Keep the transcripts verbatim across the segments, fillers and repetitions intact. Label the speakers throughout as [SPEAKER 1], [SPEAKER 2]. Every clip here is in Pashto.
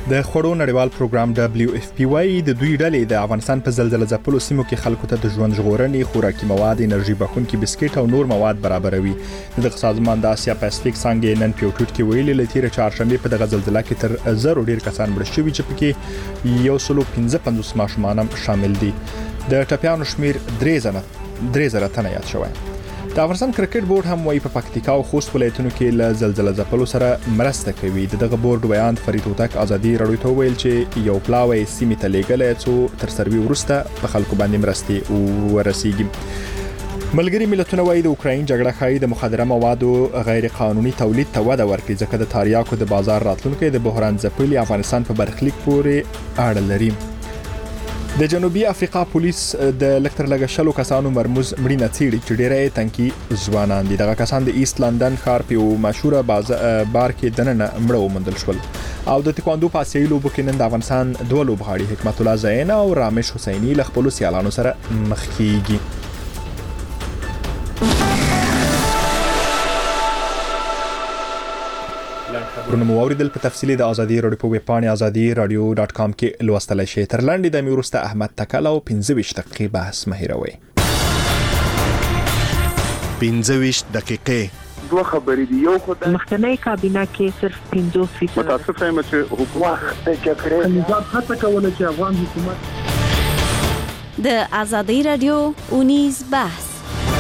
[SPEAKER 1] د خوړو نړیوال پروګرام دبليو اف پی وايي د دوی ډلې د افغانستان په زلزلہ ځپلو سیمو کې خلکو ته د ژوند ژغورنې، خوراکي مواد، انرژي بخښونکي بسکټ او نور مواد برابروي. دغه سازمان د اسیا پاسفیک څنګه نن پیوټوټ کې ویلي لتیر چهارشنبه په دغه زلزلہ کې تر زرو ډیر کسان مړ شوي چې پکې یو سل پنځه پنځوس ماشومان هم شامل دي. د ټپیانو شمیر درې زره درې زره تنه یاد شوی. د افغانستان کرکټ بورډ هم وايي په پکتیکا او خوست ولایتونو کې له زلزلہ ځپلو سره مرسته کوي. دغه بورډ بیان فرید هوتک ازادي راډیو ته ویل چې یو پلاوی سیمې ته لیږلی څو تر سروي وروسته په خلکو باندې مرستې ورسیږي. ملګري ملتونه وايي د اوکراین جګړه ښایي د مخدره موادو غیر قانوني تولید ته وده ورکړي، ځکه د تاریاکو د بازار راتلونکي د بحران ځپلي افغانستان په برخلیک پورې اړه لري. د جنوبي افریقا پولیس د لکتر لګشلو کسانو مرموز مړینه څیړي چې ډیره تنکي ځوانان دي. دغه کسان د ایست لندن ښار په یو مشهوره بار کې دننه مړه وموندل شول. او د تکواندو په آسیایي لوبو کې نن د افغانستان دوه لوبغاړي حکمت الله زین او رامش حسیني له خپلو سیالانو سره مخ کیږي. خبرونه مو اوریدل په تفصیل د ازادي راډیو په ویب پاڼه ازادي راډیو ډاټ کام کې لوستلای شئ. تر لاندې د میورسته احمد تکل او پنځه ویشت دقیقې بحث مهیروي.
[SPEAKER 2] پنځه ویشت دقیقې
[SPEAKER 3] دوه خبرې دي. یو خدای
[SPEAKER 4] مخکنی کابینه کې صرف پنځوس فیصد
[SPEAKER 3] متاسف یم چې حکومت د جګړې نظام هڅه کوله چې افغان حکومت
[SPEAKER 5] د ازادي راډیو اونیز بحث.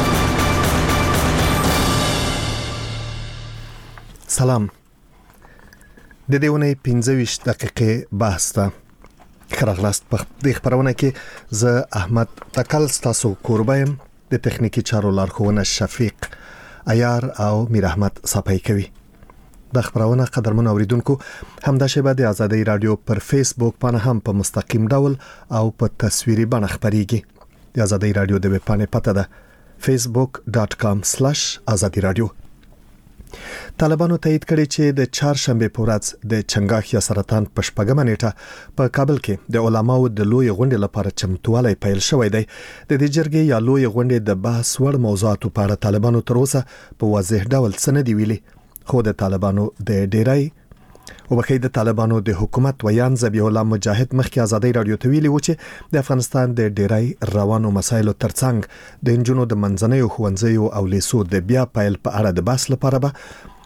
[SPEAKER 2] سلام. د دې ونې پنځه ویشت دقیقې بحث ته خراغلاست. په دې خبرونه کې زه احمد تکل تاسو کوربایم، د تخنیکی چارو لارښوونه شفیق عیار او میر احمد صاحب کوي. د خبرونه قدرمن اوریدونکو همدا شیبه د ازادي رادیو پر فیسبوک باندې هم په مستقیم ډول او په تصویري بڼه خبريږي. د ازادي رادیو د ویب پاڼې پته ده facebook dot com slash azadi radio. طالبانو تایید کړی چې د چهارشنبه په ورځ د چنګاښ یا سرطان په شپږمه نیټه په کابل کې د علماو د لوی غونډې لپاره چمتووالی پیل شوی دی. د دې جرګې یا لوی غونډې د بحث وړ موضوعاتو په اړه طالبانو تر اوسه په واضح ډول څه نه دی ویلي، خو د طالبانو د ډیرای او بخې د طالبانو د حکومت ویان ذبیح الله مجاهد مخکې ازادي رادیو ته ویلي و چې د افغانستان د ډیرای روانو مسایلو ترڅنګ د انجونو د منځنیو ښوونځیو او لیسو د بیا پیل په اړه د بحث لپاره به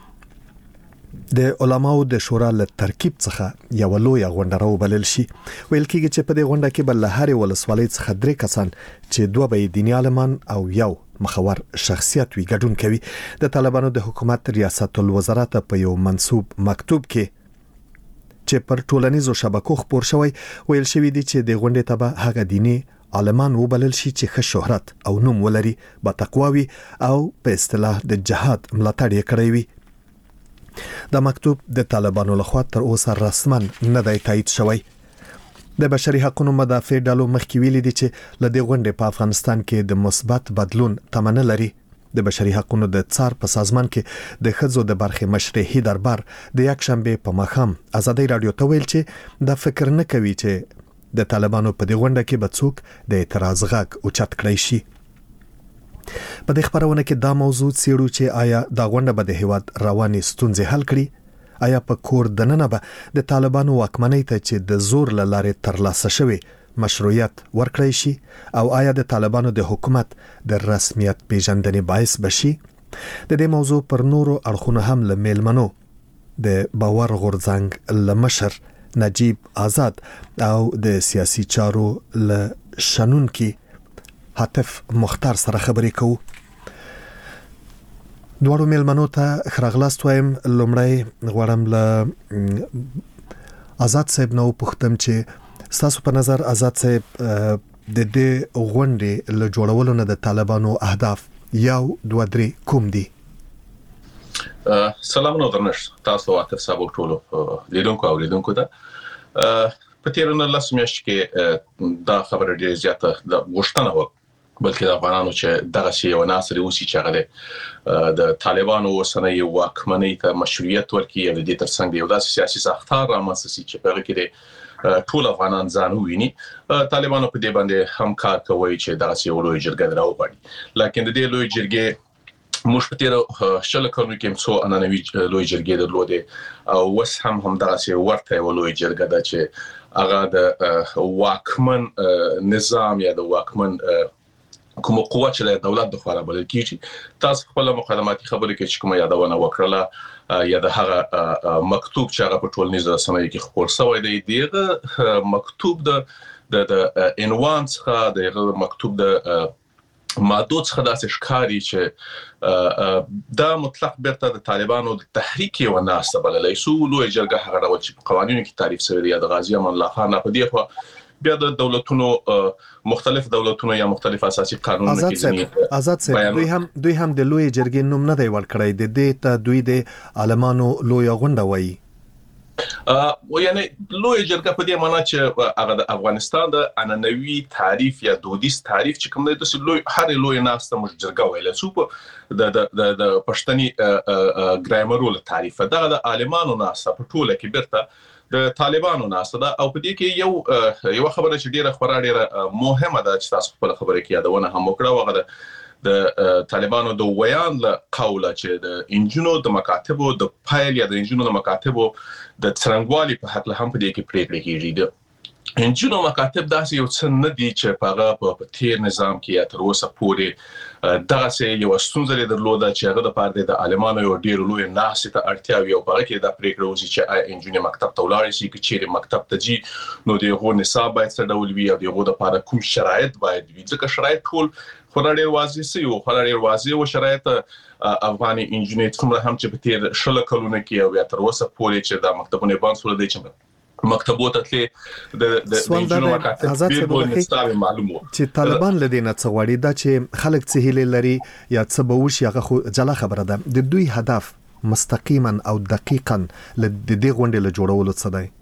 [SPEAKER 2] د علماو د شورا له ترکیب څخه یو لوی غونډه راوبلل شي. ویل کېږي چې په دې غونډه کې بل هر ولسوالۍ څخه درې کسان چې دوه به دیني عالمان او یو مخور شخصیت وی ګډون کوي. د طالبانو د حکومت ریاست الوزرات په یو منسوب مکتوب کې چې پر ټولنیزو شبکو خبر شوی ویل شوی دی چې د غونډې ته به هغه دیني عالمان وبلل شي چې ښه شهرت او نوم ولري، با تقواوي او په اصطلاح د جهاد ملاتړ یې کړی وي. د مکتوب د طالبانو لخوا تر اوسه رسما نه دی تایید شوی. د بشري حقوقو مدافع ډلو مخکې ویلي دي چې ل دې غونډې په افغانستان کې د مثبت بدلون تمنه لري. د بشري حقوقو د څار په سازمان کې د خځو د برخې مشرعي دربار د یک شنبه په مخام ازادي رادیو ته ویل چې د فکر نه کوي چې د طالبانو په دې غونډه کې به څوک د اعتراض غږ اوچت کړی شي. په دې خبرونه کې دا موضوع څیړو چې آیا دا غونډه به د هیواد رواني ستونزې حل کړي، آیا په کور دننه به د طالبانو واکمنۍ ته چې د زور له لارې ترلاسه شوی مشروعیت ورکړی شي، او آیا د طالبانو د حکومت د رسمیت پیژندنې باعث بشي. د دې موضوع پر نورو اړخونو هم له میلمنو د باور غورځنګ له مشر نجیب آزاد او د سیاسي چارو له شنونکي حاتف مختار سره خبرې کوو. دوړو میلمنو ته خراغلاست وایم. لومړی غواړم له آزاد صاحب نو پوښتم چې ستاسو په نظر آزاد صاحب د دې غونډې له جوړولو نه د طالبانو اهداف یو دوه درې کوم دي؟
[SPEAKER 6] سلامونه درنښت تاسو او تاسو ټول لیدونکو او لیدونکو ته. په تیر نه لس میاشتې کې دا خبره ډیره زیاته د غوښتنه و، بلکې د افغانانو چې دغه شی یو ناصر اوسي چې هغه د طالبانو اوسنۍ واکمنۍ ته مشروعیت ورکړي او د دې ترڅنګ یو داسې سیاسي ساختار رامنځته شي چې په هغه کې د ټول افغانان ځان وویني. طالبانو په دې باندې هم کار کوي چې دغه یو لوی جرګه راوړي، لکه د دې لوی جرګې موږ په تیر شل کلونو کې څو انانوي لوی جرګې درلودې او وس هم هم دغه ورته لوی جرګه ده چې هغه د واکمن نظام یا د واکمن کوم قوه چې د دولت د خوا بلل کیږي. تاسو خپل مقدماتي خبرې کې چې کومه یادونه وکړه یا د هغه مکتوب چې هغه په ټولنیزو رسنیو کې خپور شوی دی، دغه مکتوب د د عنوان څخه دغه مکتوب د ماده څخه داسې ښکاري چې دا مطلق بیرته د طالبانو د تحریک یو ناسه بللای سو. لوی جرګه هغه ډول چې په قوانینو کې تعریف شوی دی د غازی امان الله خان په دی خو بیا د دولتونو مختلف دولتونو یا مختلف اساسي قانونونه کې ځینې
[SPEAKER 2] آزاد صاحب دوی هم دوی هم د لوی جرګې نوم نه دی ورکړی، د دې ته دوی د عالمانو لوی غونډه وایي.
[SPEAKER 6] او یعنی لوی جرګه په دې معنی چې هغه د افغانستان د انانوي تعریف یا دودیز تعریف چې کوم دی د لوی هر لوی ناسته مش جرګه ویل سو په د د د پښتني ګرامرول تعریف دغه د عالمانو ناسته په ټوله کې بیرته د طالبانو ناسته ده. او په دې کې یو یو خبره چې ډیره خورا ډیره مهمه ده چې تاسو خپل خبره کې یادونه هم وکړه وغه د طالبانو د ویان له قوله چې د انجینو د مکاتبو د فایل یا د انجینو د مکاتبو د څرنګوالي په حق له هم په دې کې پریکړه کیږي. د انجینو مکاتب داسې یو څه نه دي چې هغه په تیر نظام کې یا تر اوسه پورې دغه سه یو ستونزه درلوده چې هغه د پاره د عالمانو یو ډیر لوی ناسې ته اړتیا وي او په هغه کې د پریکړه وشي چې انجینر مکتب ته ولاړ شي چې چیرې مکتب ته جي نو دغه نصاب باید څه ډول وي او دغه د پاره کوم شرایط باید وي. ځکه شرایط ټول خورا ډیر واضح سي او خورا ډیر واضح او شرایط افغاني انجینر څومره هم چې په تیر شل کلونو کې او یا تر اوسه پورې چې د مکتبونو باندې سول دي چې مکتبو ته تلې د د انجینر مکاتب بیرته نستاوي معلومه
[SPEAKER 2] چې طالبان لدینه څه غواړي دا چې خلک څه هیله لري یا څه به وشي هغه خو جلا خبره ده. د دوی هدف مستقیما او دقیقاً د دې غونډې له جوړولو څه دی؟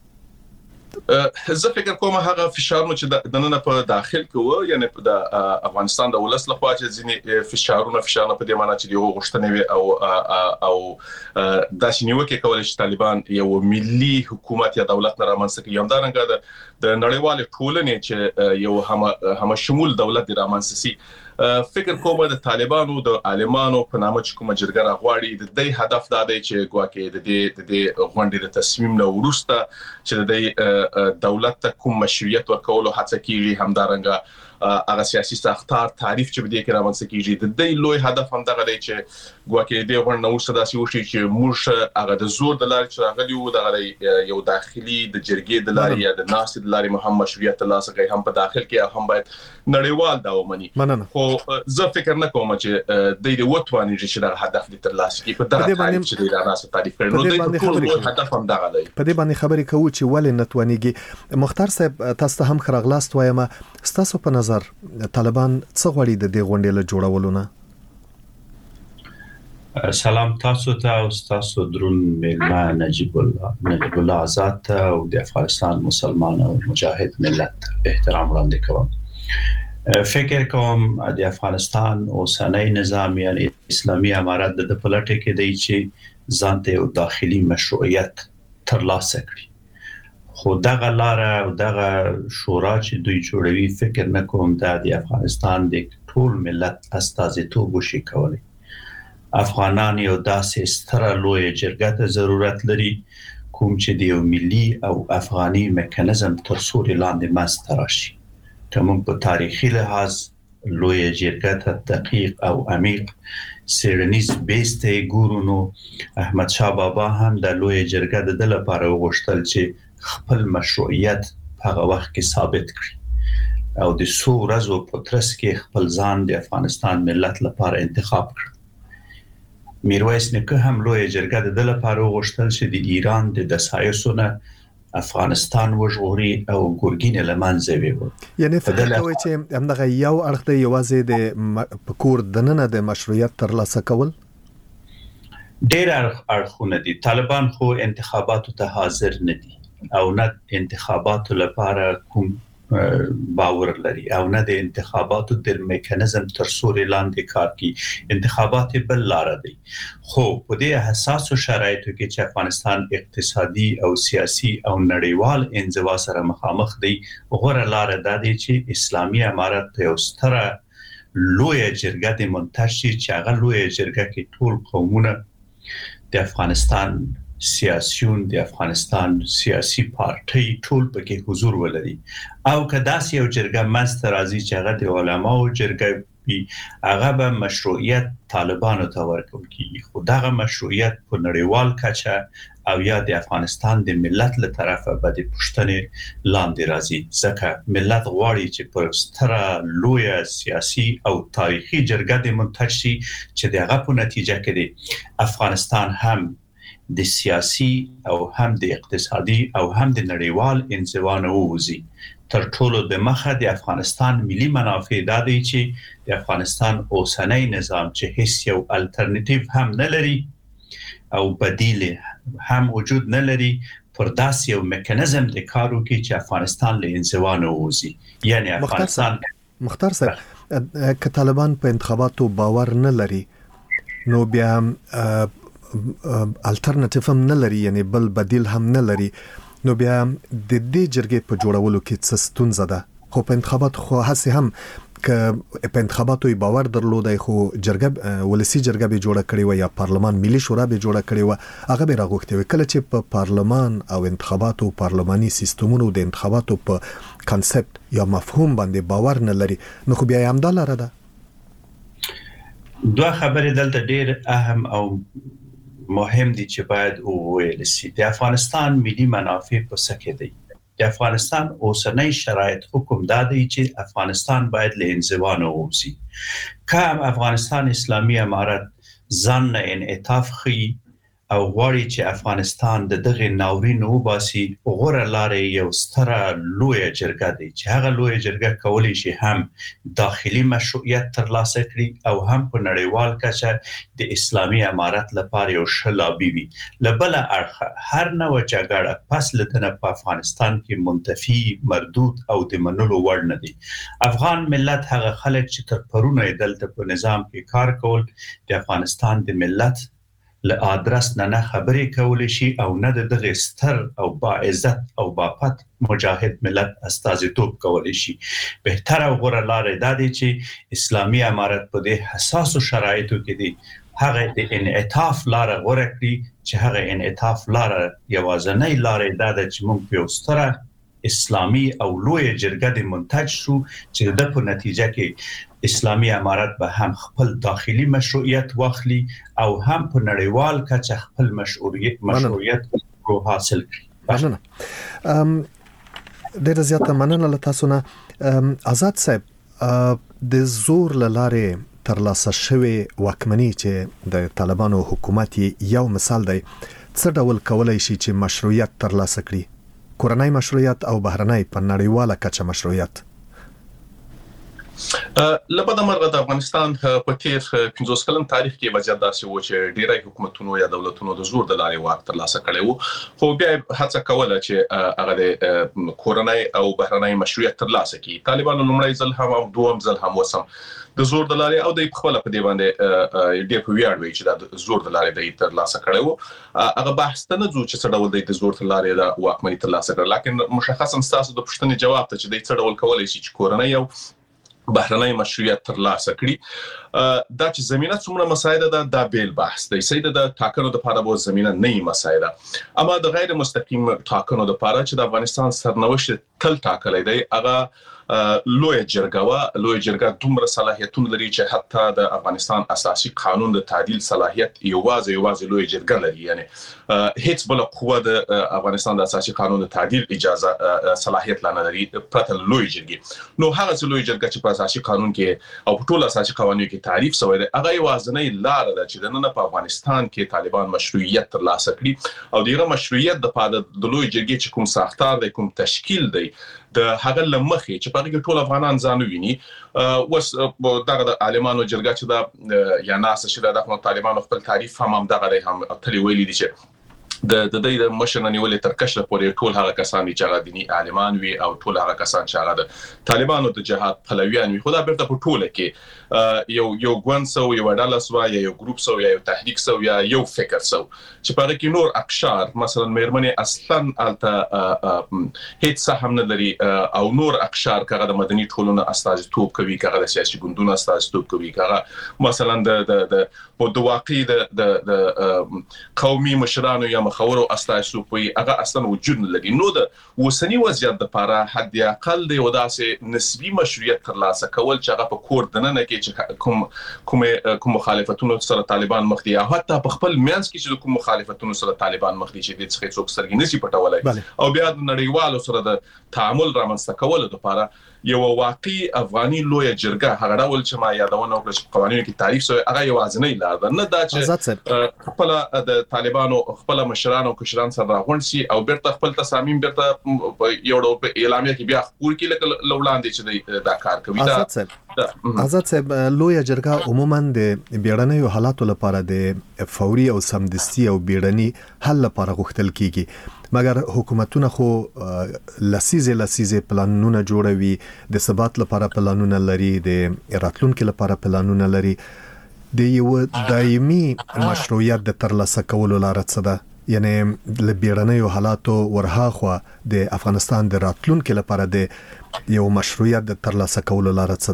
[SPEAKER 6] زه فکر کوم هغه فشارونه چې د نن په داخل کې و یعنی په د افغانستان د ولس لخوا چې ځینې فشارونه فشارونه په دې معنی چې یو غوښتنه وي او او داسې نیوکه کول چې طالبان یو ملي حکومت یا دولت نه رامنځته کوي. همدارنګه د نړیوال ټولنې چې یو هم هم شمول دولت د رامنځته سي. فکر کوم د طالبانو د عالمانو په نامه چې کوم جرګه راغواړي د دې هدف دا دی چې ګواکې د دې د غونډې د تصمیم نو ورسته چې د دولت ته کوم مشروعیت ورکول او هڅه کیږي. همدارنګه هغه سیاسي ساختار تعریف چې بده کې راوځي کیږي د دې لوی هدف هم دغه دی چې ګواکې دې غونډه نو ورسته وشي چې موږ هغه د زور د لارې چې راغلی وو دغه یو داخلي د جرګې د لارې یا د ناس د لارې محمد مشروعیت ترلاسه کوي هم په داخل کې هم باید نړیوال دا ومني. خو زه فکر نه کوم چې د دې وټوانې چې دا هدف دې ترلاسه کوي په دغه تعریف چې دا ناس تعریف کړي نو د ټول هدف هم دغه دی.
[SPEAKER 2] په دې باندې خبرې کوو چې ولې نتوانيږي. مختار صاحب تاسو هم خرغلاست وایم تاسو په نظر طالبان څه غواړي د دې غونډې له جوړولو نه؟
[SPEAKER 7] سلام تاسو ته او تاسو درون میلمه نجیب الله نجیب الله آزاد او د افغانستان مسلمان او مجاهد ملت احترام وړاندې کوم. فکر کوم د افغانستان اوسنۍ نظام یعنی اسلامي امارات د پلټه کې دی چې ځانته یو داخلي مشروعیت ترلاسه کړي. خو دغه لار او دغه شورا چې دوی جوړوي فکر نه کوم دا د افغانستان د ټول ملت استازیتوب وشي کولی. افغانان یو داسې ستره لوی جرګه ته ضرورت لري کوم چې د یو ملي او افغاني میکانیزم تر سوري لاندې مسته راشي. کوم په تاریخي لحاظ لوی جرګه ته دقیق او عمیق سیرنیز بیسته ګورونو احمد شاه بابا هم د لوی جرګه د لپاره وغوښتل چې خپل مشروعیت هغه وخت کې ثابت کړي او د څو ورځو په ترڅ کې خپل ځان د افغانستان ملت لپاره انتخاب کړ. میرویس نیکه هم لوی جرګه د لپاره وغوښتل چې د ایران د دسایسونه افغانستان وژغوري او ګورګین لمنځه ویو.
[SPEAKER 2] یعنی فکر کوي چې همدغه یو اړخ دی یوازې د پکور دننه د مشروعیت ترلاسه کول؟
[SPEAKER 7] ډېر اړخونه دي. طالبان خو انتخاباتو ته حاضر نه دي او نه انتخاباتو لپاره کوم باور لري او نه د انتخاباتو د میکانیزم تر سوري لاندې کار کوي. انتخابات بل لار دي. خو په دې حساسو شرایطو کې چې افغانستان اقتصادي او سیاسي او نړیوال انزوا سره مخامخ دی غوړه لار ده چې اسلامي امارت یو ستره لوی جرګه د منتج شي چې هغه لوی جرګه کې ټول قومونه د افغانستان سیاسيون د افغانستان سیاسي پارټي ټول پکې حضور ولري او که داسې یو جرګه منځته راځي چې هغه د علماو جرګه وي هغه به مشروعیت طالبانو ته ورکول کیږي خو دغه مشروعیت په نړیوال کچه او یا د افغانستان د ملت له طرفه به د پښتنې لاندې راځي ځکه ملت غواړي چې پر ستره لویه سیاسي او تاریخي جرګه د منتج شي چې دغه په نتیجه کې د افغانستان هم د سیاسي او هم د اقتصادي او هم د نړیوال انزوا نه ووځي تر ټولو د مخه د افغانستان ملي منافع دا دی چې د افغانستان اوسنۍ نظام چې هیڅ یو الټرنیټیو هم نه لري او بدیل هم وجود نه لري پر داسې یو میکانیزم د کارو کې چې افغانستان له انزوا نه ووځي یعنی افغانستان
[SPEAKER 2] مختار صاحب که طالبان په انتخاباتو باور نه لري نو بیا الټرنیټیو هم نه لري یعنی بل بدیل هم نه لري نو بیا د دې جرګې په جوړولو کې څه ستونزه ده خو په انتخابات خو هسه هم ک په انتخاباتو باور درلودای خو جرګه ولسی جرګه به جوړه کړی و یا پارلمان ملي شورا به جوړه کړی و هغه به راغوښتي کله چې په پارلمان او انتخاباتو پارلماني سیستمونو د انتخاباتو په کانسپټ یا مفهوم باندې باور نه لري نو خو بیا هم دا لاره ده
[SPEAKER 7] دوه خبرې دلته ډېر اهم او مهم دي چې باید وویل شي د افغانستان ملي منافع په سکه دي د افغانستان اوسنۍ شرایط حکم دادي چې افغانستان باید له انزوا نه ووځي کوم افغانستان اسلامي امارت ځان نه انعطاف خي او غواړي چې افغانستان د دغه ناورین وباسي غوړه لارې یو ستره لویه جرګه دی چې هغه لویه جرګه کولی شي هم داخلي مشروعیت ترلاسه کړي او هم په نړیوال کچه د اسلامي امارت لپاره یو ښه لابي وي له بله اړخه هر نوع جګړه پس له دنه په افغانستان کې منتفي مردود او د منلو وړ نه دي افغان ملت هغه خلک چې تر پرونه دلته په نظام کې کار کول د افغانستان د ملت له ادرس نه نه خبرې کولې شي او نه د دغه ستر او با عزت او باپت مجاهد ملت استازیتوب کولې شي بهتره او غوره لارې دا دی چې اسلامي امارت په دې حساسو شرایطو کې دی هغه د انعطاف لار غوره کړي چې هغه انعطاف لار یوازنۍ لار دا ده چې موږ په ستره اسلامي او لوی جرګه د منتج شو چې د په نتیجه کې اسلامي امارت به هم خپل داخلي مشروعیت واخلي او هم په نړیوال کچه خپل مشروعیت مشروعیت رو حاصل کړي
[SPEAKER 2] مننه ام ډېر زیاته مننه له تاسو نه آزاد صاحب د زور لاره ترلاسه شوی واکمنۍ چې د طالبانو حکومت یو مثال دی څه ډول کولای شي چې مشروعیت ترلاسه کړي کورنۍ مشروعیت او بهرنۍ په نړیواله کچه مشروعیت
[SPEAKER 6] لبدا مرغه د افغانستان په تیر پنځوس کلن تاریخ کې وضعیت داسې و چې ډیری حکومتونو یا دولتونو د زور د لارې واک ترلاسه کړي وو خو بیا هڅه کوله چې هغه د کورنۍ او بهرنۍ مشروعیت ترلاسه کړي طالبانو لومړی ځل هم او دوم ځل هم وسم د زور د لارې او د خپل په دی باندې ډېر په ویاړ وی چې د زور د لارې د ترلاسه کړي وو هغه بحث ته نه ځو چې څه ډول د زور د لارې د واکمنۍ ترلاسه کړي لکه مشخصا تاسو د پښتنې جواب ته چې د څه ډول کولای شي چې کورنۍ او بهرنۍ مشروعیت ترلاسه کړي دا چې زمينه څومره مسایده ده دا بیل بحث دی سیده د ټاکنو د لپاره به زمينه نه مسایده اما د غیر مستقیم ټاکنو د لپاره چې د افغانستان سرنوشت تل ټاکلې دی هغه لوی جرګه لوی جرګه دومره صلاحیتونه لري چې حتی د افغانستان اساسي قانون د تعدیل صلاحیت یوازې یوازې لوی جرګه لري یعنی هیڅ بل قوه د افغانستان د اساسي قانون د تعدیل اجازه صلاحیت لانه لري پرته لوی جرګه نو هغه لوی جرګه چې په اساسي قانون کې او په ټول اساسي قوانینو کې تعریف شوی دی هغه یوازې لار ده چې د نن په افغانستان کې طالبان مشروعیت ترلاسه کړي او دغه مشروعیت د پاده د لوی جرګې چې کوم ساختار دی کوم تشکیل دی د هغه لمخې چې په هغه ټول افغانان ځان ویني وس دغه د عالمانو جرګه چې دا یا ناس چې د طالبانو خپل تعریف هم هم دغه هم تل ویلي دي چې د د د مشر نیولې تر کشره پورې ټول هغه کسان چې هغه دینی عالمان وي او ټول هغه کسان چې هغه د طالبانو د جهاد پلویان وي خدا بیرته په ټوله کې یو یو ګوند سو یو ډله سو یا یو ګروپ سو یا یو تحریک سو یا یو فکر سو چې په کې نور اقشار مثلا مېرمنې اصلا الته هیڅ سهم نه لري او نور اقشار کغه د مدني ټولنو استازیتوب کوي کغه د سیاسي ګوندونو استازیتوب کوي کغه مثلا د د د واقعي د د قومي مشرانو یا مخورو استازیتوب کوي هغه اصلا وجود نه لري نو د وسنی وضعیت لپاره حد اقل د وداسه نسبی مشروعیت ترلاسه کول چې هغه په کور دننه کې چې کوم کوم کوم مخالفتونو سره طالبان مخ دي او حتی په خپل میانس کې چې کوم مخالفتونو سره طالبان مخ دي چې د څخه څوک سرګي نشي پټولای او بیا د نړیوالو سره د تعامل رامنځته کول لپاره یو واقعي افغاني لوی جرګه هغه ډول چې ما یادونه وکړه چې قوانینو کې تعریف شوی هغه یو ځنې لار ده نه دا چې خپل د طالبانو خپل مشرانو کشران سره راغون شي او بیرته خپل تصامیم بیرته یو ډول په اعلامیه کې بیا خپور کې لکه لولاندې چې دا کار کوي
[SPEAKER 2] دا آزاد صاحب لوی جرګه عموما د بیړنیو حالاتو لپاره د فوري او سمدستي او بیړني حل لپاره غوښتل کیږي مګر حکومتونه خو لسیزه لسیزه پلانونه جوړوي د ثبات لپاره پلانونه لري د راتلونکو لپاره پلانونه لري د یو دایمي مشروعیت د ترلاسه کولو لار څه ده یعنی لبیرنیو حالاتو ورها خو د افغانستان د راتلونکو لپاره د یو مشروعیت د ترلاسه کولو لار څه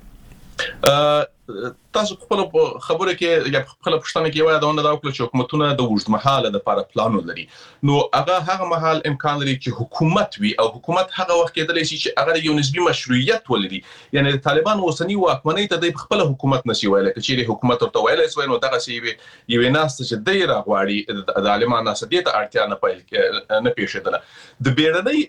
[SPEAKER 2] ده
[SPEAKER 6] تاسو خپل خبره کې یا خپل پښتنه کې وایي دا نه دا وکړي چې حکومتونه د وژدمحاله د لپاره پلانونه لري نو هغه هغه محل امکان لري چې حکومت وي او حکومت هغه وخت کېدلی شي چې هغه یو نسبی مشروعیت ولري یعنی د طالبان اوسنی واکمنۍ ته د خپل حکومت نشي ویل چې حکومت ورته ویل شي نو دغه شی یو ناس چې د راغواړي د عالمان ناس دې ته اړتیا نه پېل نه پیښیدله د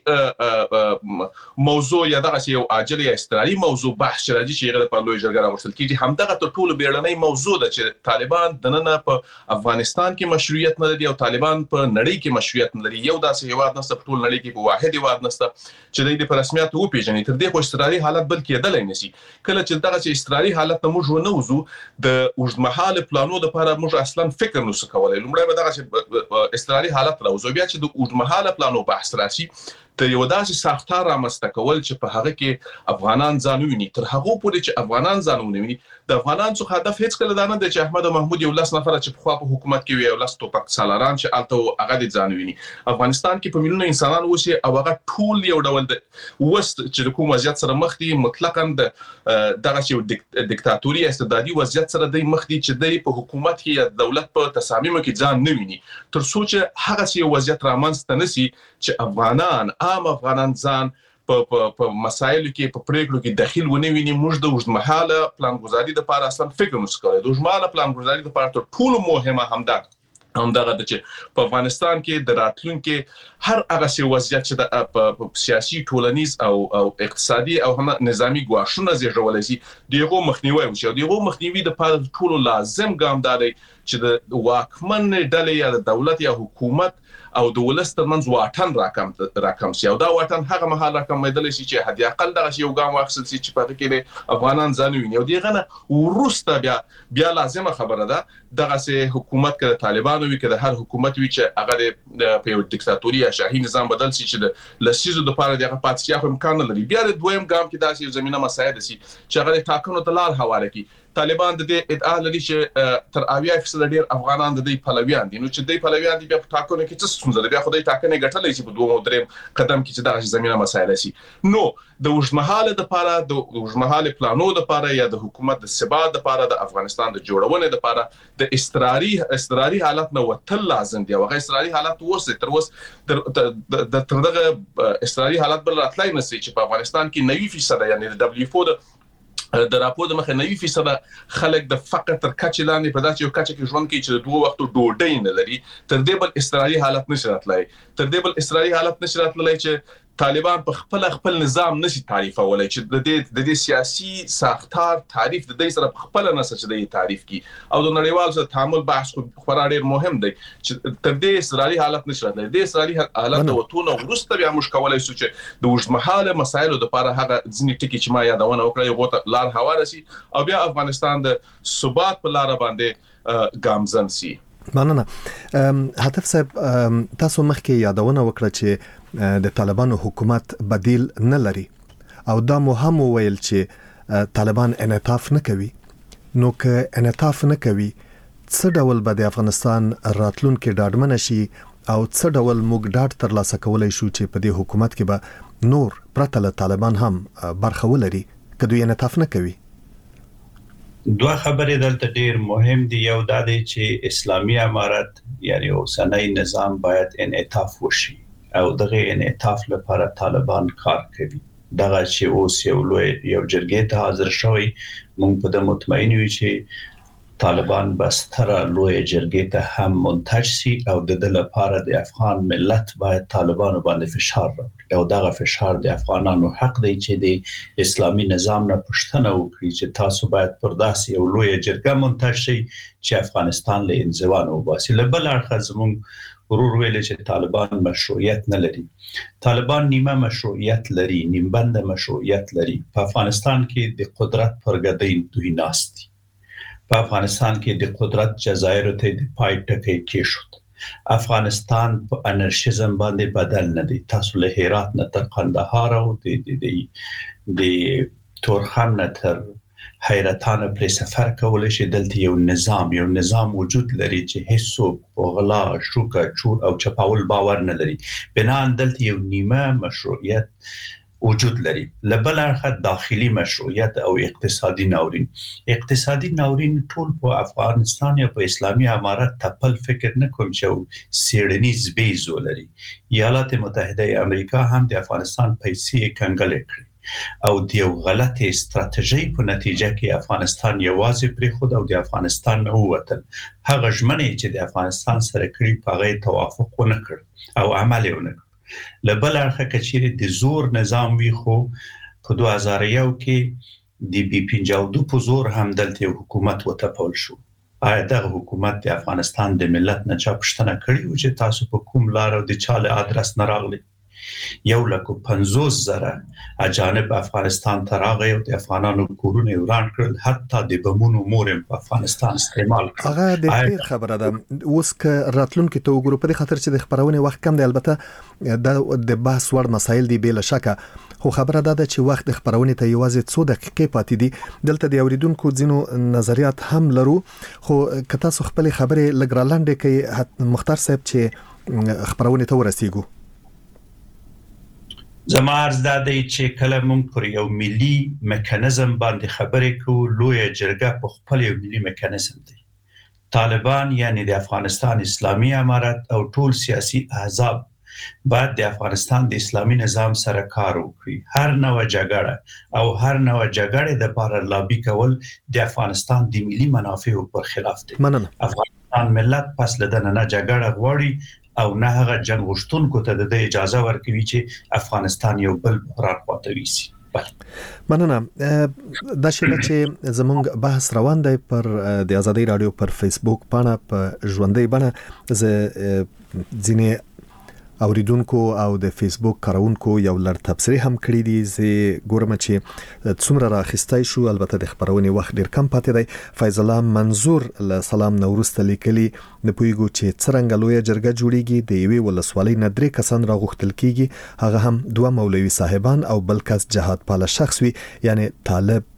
[SPEAKER 6] بیرنۍ موضوع یا دغه یو عاجل یا استرالي موضوع بحث راځي چې هغه په لوی جرګه راوړل کیږي همدغه ټول بیرنۍ موضوع ده چې طالبان د نن په افغانستان کې مشروعیت نه لري او طالبان په نړۍ کې مشروعیت نه لري یو داسې هیواد نشته په ټول نړۍ کې په واحد هیواد نشته چې د رسمیت او پیژنې تر دې خو استرالي حالت بل کېدلای نشي کله چې دغه چې استرالي حالت موږ نه وزو د وژدمحاله پلانو لپاره موږ اصلا فکر نه وکولای لومړی به دغه چې استرالي حالت راوځو بیا چې د وژدمحاله پلانو بحث راشي ته یو داسې ساختار رامنځته کول چې په هغه کې افغانان ځان ویني تر هغه پورې چې افغانان ځان ویني د افغانان څخه هدف هیڅ کله دا نه دی چې احمد او محمود یو لاس نفر چې په خوا په حکومت کې وي او لاس توپک سالاران چې الته هغه د ځان ویني افغانستان کې په میلیونه انسانان اوسي او هغه ټول یو ډول د وست چې کوم وضعیت سره مخ دي مطلقاً د دغه یو دیکتاتوري استبدادي وضعیت سره د مخ دي چې د په حکومت کې یا دولت په تصامیمو کې ځان نه ویني تر څو چې هغه یو وضعیت رامنځته نشي چې افغانان عام افغانان ځان په په مسایلو کې په پریکړو کې داخل ونی ویني موږ د وژدمحاله پلانګذاري د لپاره اصلا فکر نشکوي د وژدمحاله پلانګذاري د لپاره ټول ټولو مهمه همدا همدغه د چې په افغانستان کې د راتلونکو هر هغه سی وضعیت چې د سیاسي ټولنیز او او اقتصادي او هم نظامی ګواښونه زیږولای شي دغه مخنیوي او دغه مخنیوي د لپاره ټولو لازم ګام دی چې د واکمن ډلې یا د دولت یا حکومت او د ولست ترمنځ واټن راکم راکم شي او دا واټن هغه مهال راکمېدل شي چې هدي اقل دغه یو ګام واخیستل شي چې په کې افغانان ځان ویني او دغه نه ورسته بیا بیا لازمه خبره ده دغه سه حکومت کې طالبانو وی کې هر حکومت وی چې هغه په یو دیکتاتوري یا شاهي نظام بدل شي چې د لسیزو د لپاره دغه پاتیا خو امکان نه لري بیا د دویم ګام کې داسې زمينه مساعده شي چې هغه ټاکنو ته لار حواله کوي طالبان د دې ادعا لري چې تر اویا فیصد ډیر افغانان د دې پلویان دي نو چې د پلویان دي بیا په ټاکنو کې څه ستونزه ده بیا خدای ټاکنې ګټلې شي په دوه دریم قدم کې چې دغه زمينه مسایله شي نو د وژدمحاله د لپاره د وژدمحاله پلانو د لپاره یا د حکومت د ثبات د لپاره د افغانستان د جوړونې د لپاره د استراري استراري حالت نو وتل لازم دی او غیر استراري حالت وسه تر وس د تر دغه استراري حالت بل راتلای نه شي چې په افغانستان کې نوي فیصد یعنی د دبليو اف او د راپور د مخه نوي فیصد خلک د فقر تر کچې لاندې په داسې یو کچه کې ژوند کوي چې د دوه وختو ډوډۍ نه لري تر دې بل استراري حالت نشي راتلای تر دې بل استراري حالت نشي راتلای چې طالبان په خپل خپل نظام نشي تعریفولای چې د دې د دې سیاسي ساختار تعریف د دې سره خپل نه څه د تعریف کی او د نړیوال سره تعامل بحث خورا ډیر مهم دی چې تر دې استراري حالت نشي راتلای د استراري حالت وتونه ورسته بیا موږ کولای شو چې د وژدمحاله مسایلو لپاره هغه ځینې ټکي چې ما یادونه وکړه یو ته لار هواره شي او بیا افغانستان د ثبات په لار باندې ګامزن شي
[SPEAKER 2] مننه. هاتف صاحب تاسو مخکې یادونه وکړه چې د طالبانو حکومت بدیل نه لري او دا مو هم ویل چې طالبان انعطاف نه کوي. نو که انعطاف نه کوي څه ډول به د افغانستان راتلونکي ډاډمن شي او څه ډول موږ ډاډ ترلاسه کولای شو چې په دې حکومت کې به نور پرته له طالبان هم برخه ولري که دوی انعطاف نه کوي؟
[SPEAKER 7] دوه خبرې دلته ډېر مهم دي. یو دا دی چې اسلامي امارت یعنی اوسنۍ نظام باید انعطاف وشي او دغه انعطاف لپاره طالبان کار کوي. دغه چې اوس یو لوی یو جرګې ته حاضر شوی، موږ په دې مطمئن یو چې طالبان بستره لوی جرګې ته هم منتج سي او د دې لپاره د افغان ملت باید طالبانو باندې فشار راوړي او دغه فشار د افغانانو حق دی چې د اسلامي نظام نه پوښتنه وکړي چې تاسو باید پر داسې یو لوی جرګه منتج شي چې افغانستان له انزوا نه وباسي. له بل اړخه زموږ ورور ویل چې طالبان مشروعیت نه لري. طالبان نیمه مشروعیت لري، نیم بند مشروعیت لري. په افغانستان کې د قدرت پر ګدۍ دوی ناست دي. په افغانستان کې د قدرت جزایر ته د پای ټکی کېښود. افغانستان په انرشیزم باندې بدل نه دی. تاسو له هرات نه تر قندهار او د د د تورخم نه تر حیرتان پر سفر کولای شي. دلته یو نظام یو نظام وجود لري چې هیڅ غلا شوکه چور او چپاول باور نه لري. بنان دلته یو نیمه مشروعیت وجود لري. لبل اړخ داخلي مشروعیت او اقتصادي ناورین. اقتصادي ناورین ټول په افغانستان یا په اسلامي امارت تپل فکر نه کوم چې سیړنیز بیز ولري. ایالات متحده امریکا هم د افغانستان پیسې کنګل کړې او د یو غلطه استراتیژي په نتیجه کې افغانستان یوازې پرې خود او د افغانستان نه ووتل. هغه ژمنې چې د افغانستان سره کړی په غي توافق ونه کړ او عمل یې ونه کړ. لبل اړخ کچېره د زور نظام وی خو په دوه هزار یو کې د بي پنځه او دوه په زور هم دلته حکومت وټپول شو. آیا دغه حکومت د افغانستان د ملت نه چا پښتنه کړی و چې تاسو په کوم لار او د چاله ادرس نه راغلی؟ یو لکه پنځوس زره اجانب افغانستان ته راغی او د افغانانو کورونه وران کړل، حتی د بمونو مورم په افغانستان استعمال کړ.
[SPEAKER 2] هغه د ډیر خبره ده. اوس که راتلونکي ته وګورو په خاطر چې د خبرونه وخت کم دی، البته د بحث وړ مسایل دی بلا شکه، خو خبره ده چې وخت د خبرونه ته یوازې څو دقیقې پاتې دي. دلته د اوریدونکو ځینو نظریات هم لرو، خو که تاسو خپل خبرې لګرالنډ کې مختار صاحب چې خبرونه ته ورسیږو.
[SPEAKER 7] زما عرض دا دی چې کله موږ پر یو ملي میکانیزم باندې خبرې کوو، لوی جرګه په خپل یو ملي میکانیزم دی. طالبان یعنی د افغانستان اسلامي امارت او ټول سیاسي احزاب باید د افغانستان د اسلامي نظام سره کار وکړي. هر نوع جګړه او هر نوع جګړې د لپاره لابي کول د افغانستان د ملي منافعو پر خلاف دی.
[SPEAKER 2] مننه.
[SPEAKER 7] افغانستان ملت پس لدنه نه جګړه غواړي او نه هغه جنگ غوښتونکو ته د اجازه ورکوي چې افغانستان یو بل بحران خواته ویسي.
[SPEAKER 2] مننه. دا شیله چې زمونږ بحث روان دی پر د آزادۍ رادیو پر فیسبوک باندې په ژوندۍ باندې ز ځینې اوریدونکو او د فیسبوک کارونکو یو لړ تبصرې هم کړې دي. زه ګورم چې څومره راخستای شو، البته د خبرونه وخت ډیر کم پاتې دی. فیض الله منظور له سلام نوروز ته لیکلي د پویګو چې څرنګه لوی جرګه جوړیږي د یوې ولسوالۍ نه درې کسان راغوښتل کیږي، هغه هم دوه مولوي صاحبان او بل کس جهاد پاله شخص وي، یعنی طالب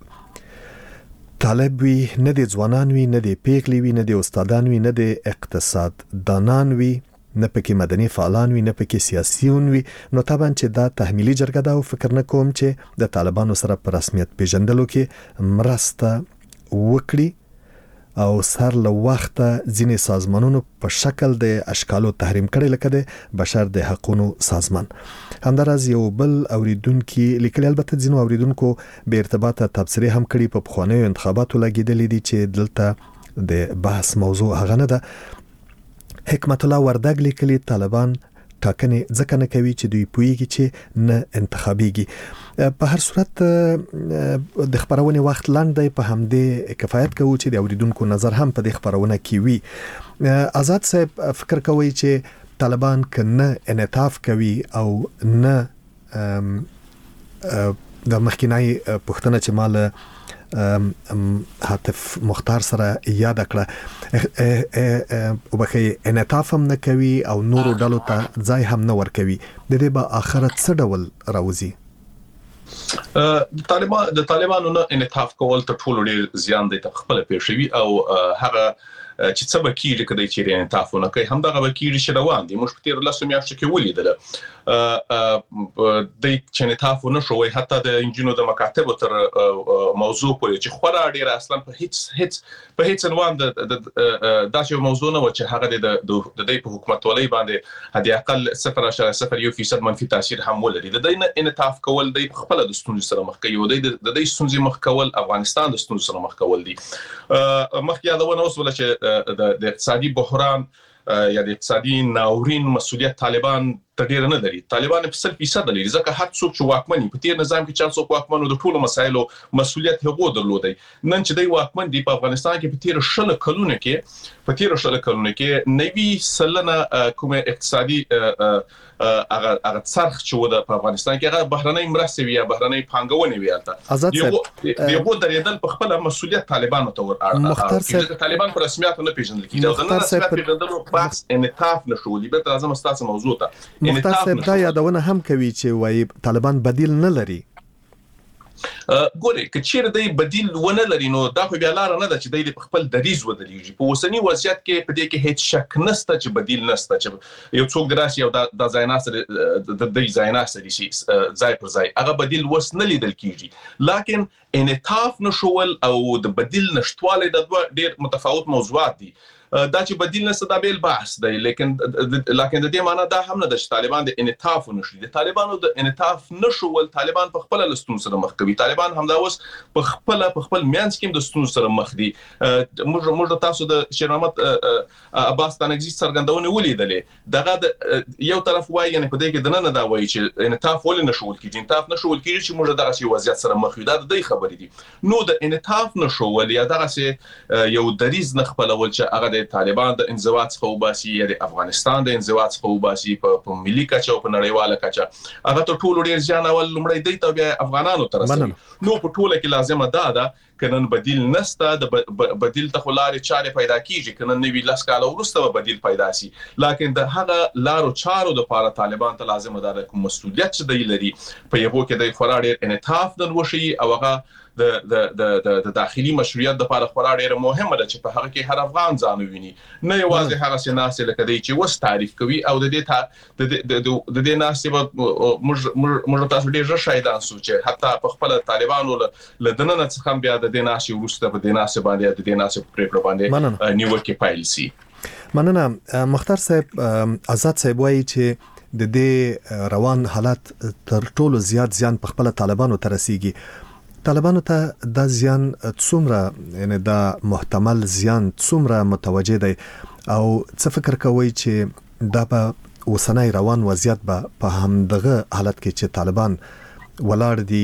[SPEAKER 2] طالب وی، نه د ځوانان وی، نه د پیغلی وی، نه د استادان وی، نه د اقتصاد دانان وی، نه پکې مدني فعالان وي، نه پکې سیاسيون وي. نو طبعا چې دا تحمیلي جرګه ده او فکر نه کوم چې د طالبانو سره په رسمیت پیژندلو کې مرسته وکړي او سر له وخته ځینې سازمانونو په شکل د اشکالو تحریم کړي، لکه د بشر د حقوقو سازمان. همداراز یو بل اوریدونکو لیکلي، البته ځینو اوریدونکو به ارتباطه تبصرې هم کړي په خوانیو انتخاباتو لګیدلې دي چې دلته د بحث موضوع هغه نه ده. حکمت الله وردګ لیکلي طالبان ټاکنې ځکه نه کوي چې دوی پوهیږي چې نه انتخابيږي. په هر صورت د خبرونه وخت لاندې په همدې کفایت کوي چې د اوریدونکو نظر هم په دې خبرونه کې وي. آزاد صاحب فکر کوي چې طالبان کنه انعطاف کوي او نه د مخکینای پښتنه چې مال حاتف مختار سره یاد کړه او بخي انعطاف هم نه کوي او نورو ډلو ته ځای هم نه ور کوي د دې به آخرت څه ډول راوځي؟
[SPEAKER 6] د طالبان د طالبانو نه انعطاف کول تر ټولو ډیر زیان دی ته خپل پیښوي او هغه چې څه به کیږي کله چې انعطاف ونه کوي هم دغه به کیږي چې روان دي موږ په تیر لاسو میاشتو کې ولیدل د چې انعطاف ونه شوی حتی د انجینو د مکاتب تر موضوع پورې چې خورا ډیر اصلا په هیڅ هیڅ په هیڅ عنوان د داسې موضوع نه و چې هغه د د دې په حکومت ولې باندې هدي اقل صفر اشاریه صفر یو فیصد منفي تاثیر هم ولري د دې انعطاف کول د خپل د ستونزې سره مخ کوي او د دې ستونزې مخ کول افغانستان د ستونزې سره مخ کول دي مخ یادونه اوس ول چې د اقتصادي بحران یا د اقتصادي ناورین مسؤلیت طالبان تدیر نه لري طالبان په صد فیصد لري ځکه هر څوک چې واکمني په تیر نظام کې چې څوک واکمنو د ټولو مسایلو مسؤلیت هغه درلودي نن چې دی واکمن دی په افغانستان کې په تیر شل کلونه کې په تیر شل کلونه کې نوي سلنه کومه اقتصادي هغه هغه څرخ چې و د افغانستان کې هغه بهرنۍ مرستې وی بهرنۍ پانګونه وی البته یو درېدل په خپل مسؤلیت طالبانو ته ورغله طالبان په رسمیت نه پیژندل کیږي دا نه رسمیت پیژندل بحث انعطاف نشولي به لازم استاسو موضوع ته
[SPEAKER 2] مختار صاحب دا یادونه هم کوي چې وایي طالبان بدیل نه لري
[SPEAKER 6] ګوري کچیر دی بدیل ونه لري نو دا خو بیا لار نه ده چې دی په خپل دریز ودرېږي په وسنی وضعیت کې په دې کې هیڅ شک نشته چې بدیل نشته چې یو څوک دراسي او د ځایناسره د دې ځایناسره شي ځای پر ځای هغه بدیل وس نه لیدل کیږي لکن انعطاف نشول او د بدیل نشټواله د ډېر متفاوت موضوعات دي دا چې بدیل نشته دا بیل بحث دی لیکن لکه د دې معنی دا هم نه ده چې طالبان د انعطاف نشي د طالبانو د انعطاف نشول طالبان په خپل لستون سره مخ کوي طالبان هم دا اوس په خپل په خپل میانس کې د ستون سره مخ دي موږ موږ تاسو د شیر محمد عباس تنګزي څرګندونه ولیدلې دغه یو طرف وایي یعنی په دې کې دنه نه دا وایي چې انعطاف ولې نشول کیږي انعطاف نشول کیږي چې موږ دغه شی وضعیت سره مخ یو دا د خبرې دي نو د انعطاف نشول یا دغه یو دریز نه خپلول چې هغه طالبان د انزوا څخه وباسي یا د افغانستان د انزوا څخه وباسي په ملي کچه او په نړیواله کچه هغه ته ټول ډیر ځان اول لمړی دی ته بیا افغانانو ترسي نو په ټوله کې لازمه ده دا کنن بدیل نسته د بدیل ته خلارې چارې پیدا کیږي کنن نوی لاس کاله ورسته بدیل پیدا سي لکه د هغه لارو چارو د لپاره طالبان ته لازمه ده کوم مسؤلیت چې دی لري په یو کې د فرار انعطاف د وشي او هغه د د د د داخلي مشروعیت د لپاره خورا ډیره مهمه ده چې په هغه کې هر افغان ځان وویني نه یوازې هغه سناسه لکه دی چې وس تعریف کوي او د دې ته د د دې ناسبه موږ موږ تاسو ډیر شایدان سو چې حتی په خپل طالبانو لدننه څخه بیا د دې ناسي ورسته په دې ناسه باندې د دې ناسه پرېکړه باندې نیوکه پایل سي
[SPEAKER 2] مننه مختار صاحب آزاد صاحب وایي چې د دې روان حالت تر ټولو زیات زیان په خپل طالبانو ترسيږي طالبانو ته د زیان څومره یعنی د محتمل زیان څومره متوجه دی او څه فکر کوي چې دا په وسنۍ روان وضعیت به په همدغه حالت کې چې طالبان ولاړ دي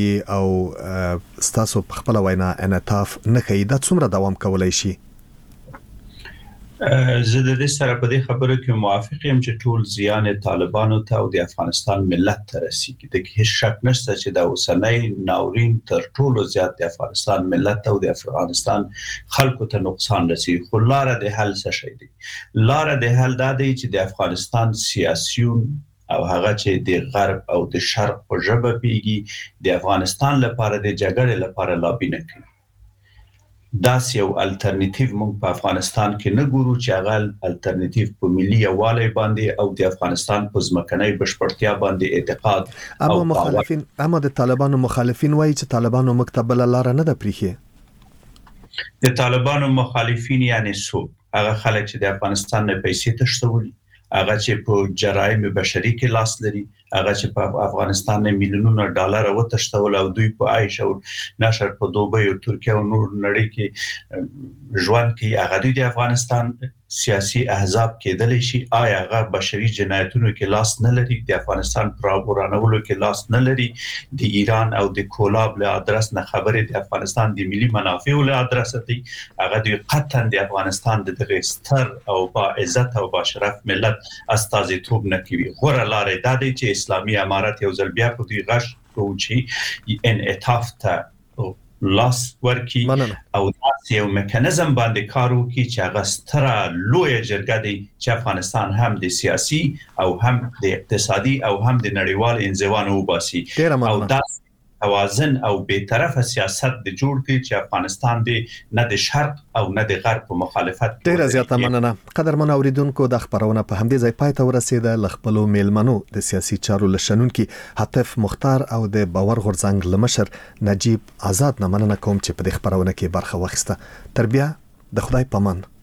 [SPEAKER 2] او ستاسو په خپل وینا انعطاف نه کوي دا څومره دوام کولای شي
[SPEAKER 7] زه د دې سره په دې خبرو کې موافق یم چې ټول زیان طالبانو ته او د افغانستان ملت ته رسیږي د هیڅ شک نشته چې د اوسنۍ ناورین تر ټولو زیات د افغانستان ملت او د افغانستان خلکو ته نقصان رسیږي خو لار د حل څه شي دی لار د حل دا دی چې د افغانستان سیاسيون او هغه چې د غرب او د شرق په ژبه پیږي د افغانستان لپاره د جګړې لپاره لابي نه کوي داس یو الټرنیټیو موږ په افغانستان کې نه ګورو چې هغه الټرنیټیو په ملي یوالي باندې او د افغانستان په ځمکنۍ بشپړتیا باندې اعتقاد
[SPEAKER 2] اما مخالفین اما د طالبانو مخالفین وایي چې طالبانو مکتب لاره نه ده پریخي
[SPEAKER 7] د طالبانو مخالفین یعنی څو هغه خلک چې د افغانستان نه پیسې تشتولي هغه چې په جرایم بشري کې لاس لري هغه چې په افغانستان نه میلیونونه ډالر وتشتول او دوی په عايش او نشر په دوبۍ او ترکیه او نور نړۍ کې ژوند کوي هغه د افغانستان سیاسي احزاب کېدل شي آیا هغه بشري جنایتونو کې لاس نه لري د افغانستان پرابورانولو کې لاس نه لري د ایران او د کولاب له ادرس نه خبرې د افغانستان د ملي منافعو له ادرس دی هغه د قطعا د افغانستان د دغستر او با عزت او با شرف ملت استازیتوب نه کوي غوړه لارې د دې چې اسلامي امارت یو ځل بیا په دې غش کوي انعطاف ته لاس ورکی او داسې یو میکانیزم باندې کار وکړي چې هغه ستره لوی جرګه دی چې افغانستان هم د سیاسي او هم د اقتصادي او هم د نړیوال انزوا نه وباسي او دا توازن او بی‌طرفه سیاست د جوړ کړي چې افغانستان دی نه د شرق او نه د غرب په مخالفت
[SPEAKER 2] ډیره زیاته مننه. قدرمن اوریدونکو د خبرونه په همدې ځای پای ته ورسیده. لخپلو میلمنو د سیاسي چارو لشنونکو حاتف مختار او د باور غورځنګ لمشر نجیب آزاد نه مننه کوم چې په دې خبرونه کې برخه واخیسته. تربیه د خدای پامان.